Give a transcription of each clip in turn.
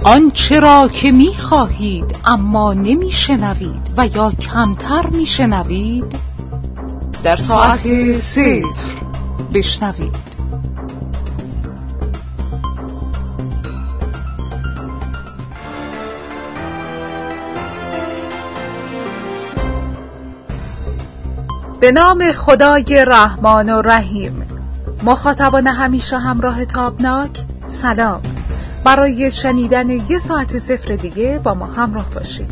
آنچه را که می خواهید اما نمی شنوید و یا کمتر می شنوید در ساعت 0 بشنوید. به نام خدای رحمان و رحیم. مخاطبان همیشه همراه تابناک، سلام. برای شنیدن 1 ساعت 0 دیگه با ما همراه باشید.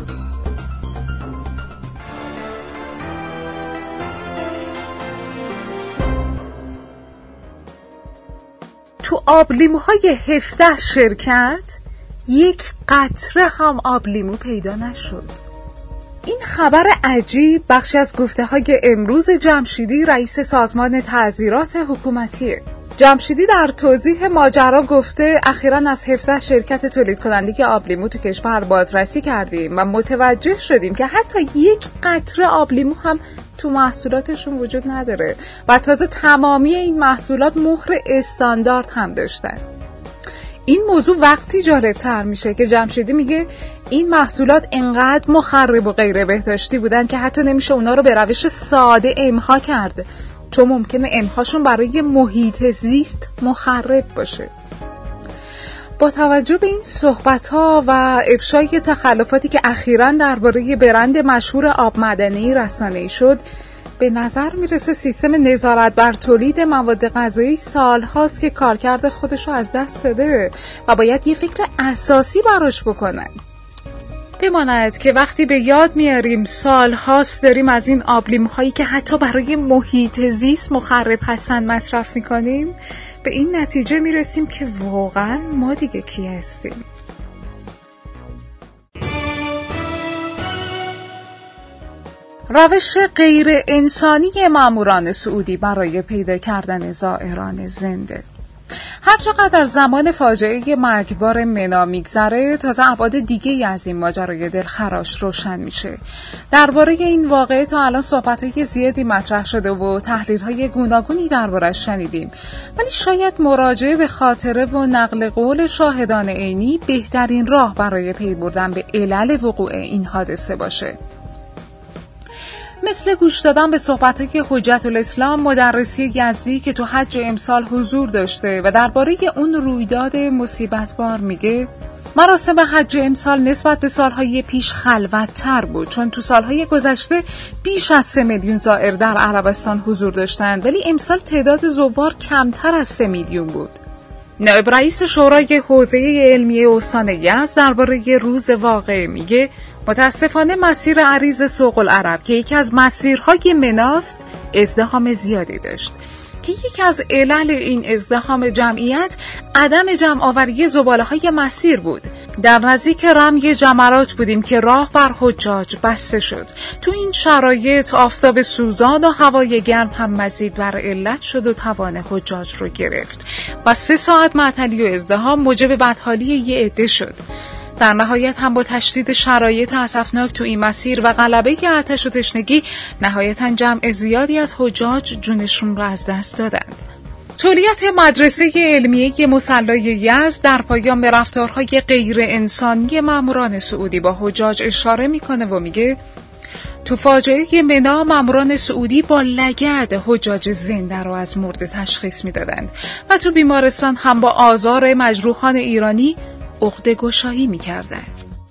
تو آبلیموهای 17 شرکت 1 قطره هم آبلیمو پیدا نشد. این خبر عجیب بخشی از گفته‌های امروز جمشیدی، رئیس سازمان تعزیرات حکومتیه. جمشیدی در توضیح ماجرا گفته اخیراً از 17 شرکت تولید کننده آبلیمو تو کشور بازرسی کردیم و متوجه شدیم که حتی 1 قطره آبلیمو هم تو محصولاتشون وجود نداره و تازه تمامی این محصولات مهر استاندارد هم داشتن. این موضوع وقتی جالب‌تر میشه که جمشیدی میگه این محصولات انقدر مخرب و غیر بهداشتی بودن که حتی نمیشه اونا رو به روش ساده امها کرد، چون ممکنه امهاشون برای محیط زیست مخرب باشه. با توجه به این صحبت‌ها و افشای تخلفاتی که اخیراً درباره برند مشهور آب معدنی رسانه‌ای شد، به نظر میرسه سیستم نظارت بر تولید مواد غذایی سال‌هاست که کارکرد خودشو از دست داده و باید یه فکر اساسی براش بکنن. بماند که وقتی به یاد میاریم سال‌هاست داریم از این آبلیموهایی که حتی برای محیط زیست مخرب هستن مصرف میکنیم، به این نتیجه میرسیم که واقعاً ما دیگه کی هستیم؟ روش غیر انسانی ماموران سعودی برای پیدا کردن زائران زنده. هرچقدر زمان فاجعه مرگبار منا میگذره، تازه ابعاد دیگه‌ای از این ماجرای دلخراش روشن میشه. درباره این واقعه تا الان صحبت‌های زیادی مطرح شده و تحلیل‌های گوناگونی درباره‌اش شنیدیم، ولی شاید مراجعه به خاطره و نقل قول شاهدان عینی بهترین راه برای پی بردن به علل وقوع این حادثه باشه. مثل گوش دادن به صحبت‌های حجت الاسلام مدرسی یزدی که تو حج امسال حضور داشته و درباره اون رویداد مصیبت‌بار میگه مراسم حج امسال نسبت به سالهای پیش خلوت‌تر بود، چون تو سالهای گذشته بیش از 3 میلیون زائر در عربستان حضور داشتند، ولی امسال تعداد زوار کمتر از 3 میلیون بود. نایب رئیس شورای حوزه علمیه استان یزد درباره روز واقعه میگه متاسفانه مسیر عریض سوق العرب که یکی از مسیرهای مناست ازدحام زیادی داشت که یکی از علل این ازدحام جمعیت عدم جمع آوری زباله‌های مسیر بود. در نزدیک رمی جمرات بودیم که راه بر حجاج بسته شد. تو این شرایط آفتاب سوزان و هوای گرم هم مزید بر علت شد و توان حجاج رو گرفت و 3 ساعت معطلی و ازدحام موجب بدحالی یه عده شد. در نهایت هم با تشدید شرایط اسفناک تو این مسیر و غلبه آتش و تشنگی نهایتاً جمع زیادی از حجاج جونشون رو از دست دادند. تولیت مدرسه علمیه مصلی یزد در پایان به رفتارهای غیر انسانی ماموران سعودی با حجاج اشاره میکنه و میگه تو فاجعه منا ماموران سعودی با لگد حجاج زنده رو از مرده تشخیص میدادند و تو بیمارستان هم با آزار مجروحان ایرانی عقده گشایی می‌کردند.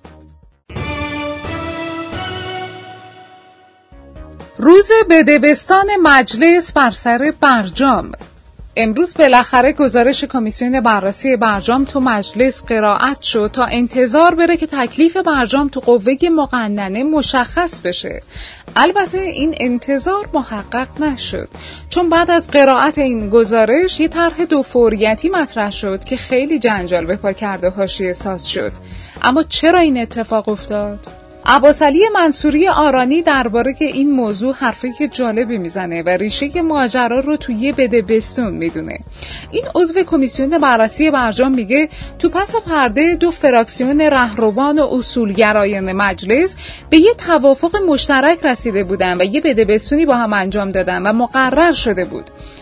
روز بدبستان مجلس بر سر برجام. امروز بالاخره گزارش کمیسیون بررسی برجام تو مجلس قرائت شد تا انتظار بره که تکلیف برجام تو قوه مقننه مشخص بشه. البته این انتظار محقق نشد، چون بعد از قرائت این گزارش یه طرح 2 فوریتی مطرح شد که خیلی جنجال به پا کرد و حاشیه ساز شد. اما چرا این اتفاق افتاد؟ عباسعلی منصوری آرانی درباره این موضوع حرفی جالبی میزنه و ریشه ماجرا رو توی بدبستون میدونه. این عضو کمیسیون بررسی برجام میگه تو پس پرده 2 فراکسیون رهروان و اصولگرایان مجلس به یه توافق مشترک رسیده بودن و یه بدبستونی با هم انجام دادن و مقرر شده بود.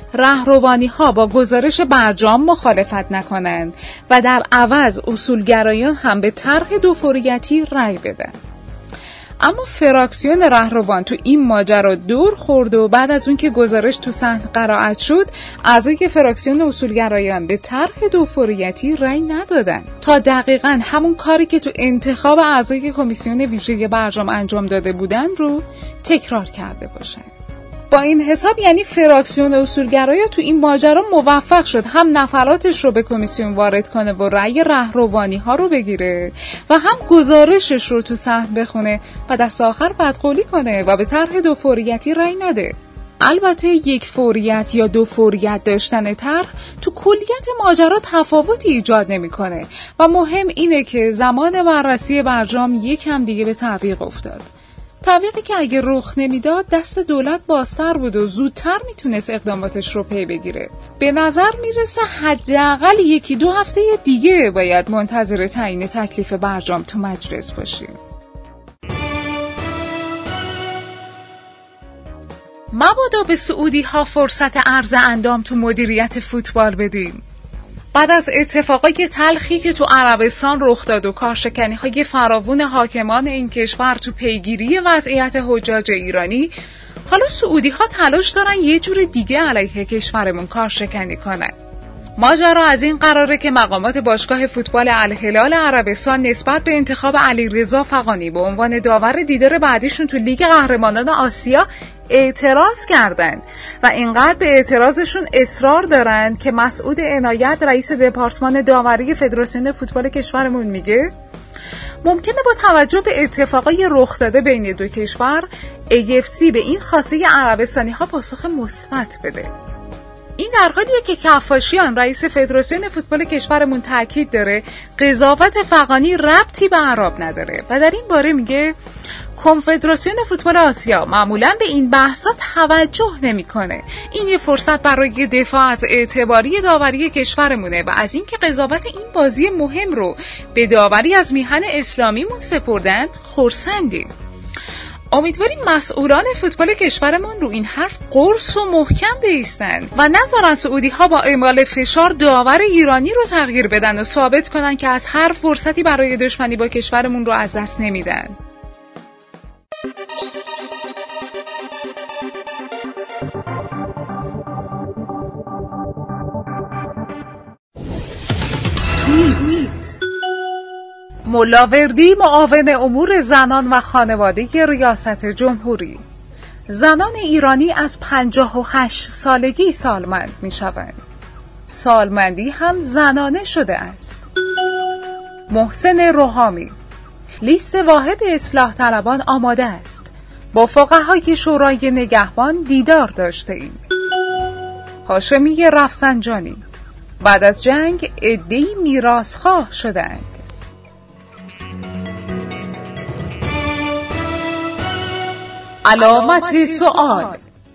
رهروانی‌ها با گزارش برجام مخالفت نکنند و در عوض اصولگرایان هم به طرح دوفوریتی رأی بدن. اما فراکسیون رهروان تو این ماجرا دور خورد و بعد از اون که گزارش تو صحن قرائت شد، اعضای فراکسیون اصولگرایان به طرح دوفوریتی رأی ندادن تا دقیقاً همون کاری که تو انتخاب اعضای کمیسیون ویژه برجام انجام داده بودن رو تکرار کرده باشن. با این حساب یعنی فراکسیون اصولگرایا تو این ماجرا موفق شد هم نفراتش رو به کمیسیون وارد کنه و رأی رهروانی‌ها رو بگیره و هم گزارشش رو تو صحن بخونه و دست آخر بدقولی کنه و به طرح دوفوریتی رأی نده. البته یک فوریت یا دو فوریت داشتن طرح تو کلیت ماجرا تفاوتی ایجاد نمی‌کنه و مهم اینه که زمان بررسی برجام یکم دیگه به تعویق افتاد. تعویقی که اگه رخ نمیداد دست دولت بازتر بود و زودتر میتونست اقداماتش رو پی بگیره. به نظر میرسه حداقل 1-2 هفته دیگه باید منتظر تعیین تکلیف برجام تو مجلس باشیم. مبادا به سعودی ها فرصت عرض اندام تو مدیریت فوتبال بدیم. بعد از اتفاقای تلخی که تو عربستان رخ داد و کارشکنی‌های فراوون حاکمان این کشور تو پیگیری وضعیت حجاج ایرانی، حالا سعودی‌ها تلاش دارن یه جور دیگه علیه کشورمون کارشکنی کنن. ماجرا از این قراره که مقامات باشگاه فوتبال الهلال عربستان نسبت به انتخاب علیرضا فغانی به عنوان داور دیدار بعدیشون تو لیگ قهرمانان آسیا اعتراض کردند و اینقدر به اعتراضشون اصرار دارند که مسعود عنایت رئیس دپارتمان داوری فدراسیون فوتبال کشورمون میگه ممکنه با توجه به اتفاقای رخ داده بین دو کشور AFC به این خواسته عربستانی ها پاسخ مثبت بده. این در حالیه که کفاشیان رئیس فدراسیون فوتبال کشورمون تاکید داره قضاوت فغانی ربطی به عرب نداره و در این باره میگه کنفدراسیون فوتبال آسیا معمولاً به این بحثا توجه نمیکنه. این یه فرصت برای دفاع از اعتباری داوری کشورمونه و از اینکه قضاوت این بازی مهم رو به داوری از میهن اسلامیمون سپردن خرسندیم. امیدواریم مسئولان فوتبال کشورمون رو این حرف قرص و محکم بایستن و نذارن سعودی ها با اعمال فشار داور ایرانی رو تغییر بدن و ثابت کنن که از هر فرصتی برای دشمنی با کشورمون رو از دست نمیدن. ملاوردی معاون امور زنان و خانواده ریاست جمهوری: زنان ایرانی از 58 سالگی سالمند می شوند. سالمندی هم زنانه شده است. محسن روحامی: لیست واحد اصلاح طلبان آماده است. با فقهای شورای نگهبان دیدار داشته ایم. هاشمی رفسنجانی: بعد از جنگ عده‌ای میراث‌خواه شدند. علامت سوال: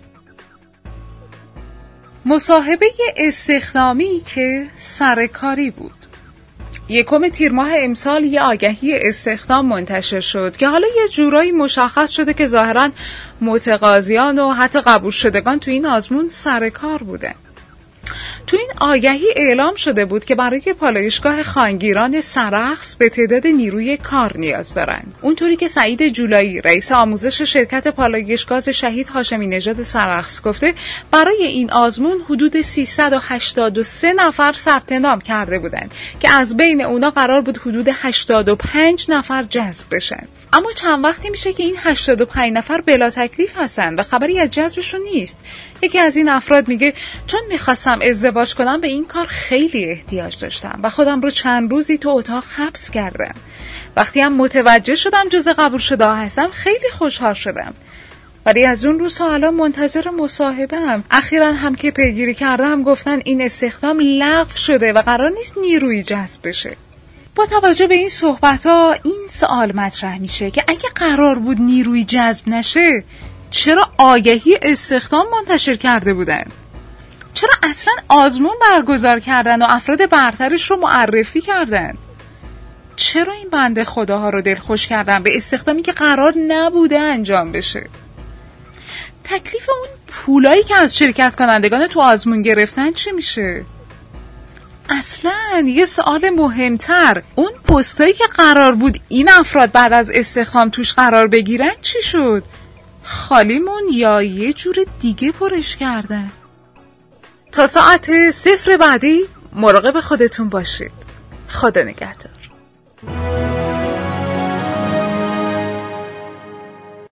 مصاحبه استخدامی که سرکاری بود. 1 تیر ماه امسال یه آگهی استخدام منتشر شد که حالا یه جورایی مشخص شده که ظاهراً متقاضیان و حتی قبول شدگان تو این آزمون سرکار بودن. تو این آگهی اعلام شده بود که برای پالایشگاه خانگیران سرخس به تعداد نیروی کار نیاز دارن. اونطوری که سعید جولایی رئیس آموزش شرکت پالایشگاه شهید هاشمی نژاد سرخس گفته، برای این آزمون حدود 383 نفر ثبت نام کرده بودند که از بین اونا قرار بود حدود 85 نفر جذب بشن. اما چند وقتی میشه که این 85 نفر بلا تکلیف هستن و خبری از جذبشون نیست. یکی از این افراد میگه چون میخواستم ازدواج کنم به این کار خیلی احتیاج داشتم و خودم رو چند روزی تو اتاق حبس کردم. وقتی هم متوجه شدم جز قبول شده هستم خیلی خوشحال شدم. ولی از اون روز حالا منتظر مصاحبه‌ام. اخیراً هم که پیگیری کردم گفتن این استخدام لغو شده و قرار نیست نیرویی جذب بشه. با توجه به این صحبت‌ها این سوال مطرح میشه که اگه قرار بود نیروی جذب نشه چرا آگهی استخدام منتشر کرده بودن؟ چرا اصلا آزمون برگزار کردن و افراد برترش رو معرفی کردن؟ چرا این بنده خداها رو دلخوش کردن به استخدامی که قرار نبوده انجام بشه؟ تکلیف اون پولایی که از شرکت کنندگان تو آزمون گرفتن چی میشه؟ اصلا یه سوال مهمتر، اون پستایی که قرار بود این افراد بعد از استخدام توش قرار بگیرن چی شد؟ خالیمون یا یه جور دیگه پرش کردن؟ تا ساعت 0 بعدی مراقب خودتون باشید. خدا نگهدار.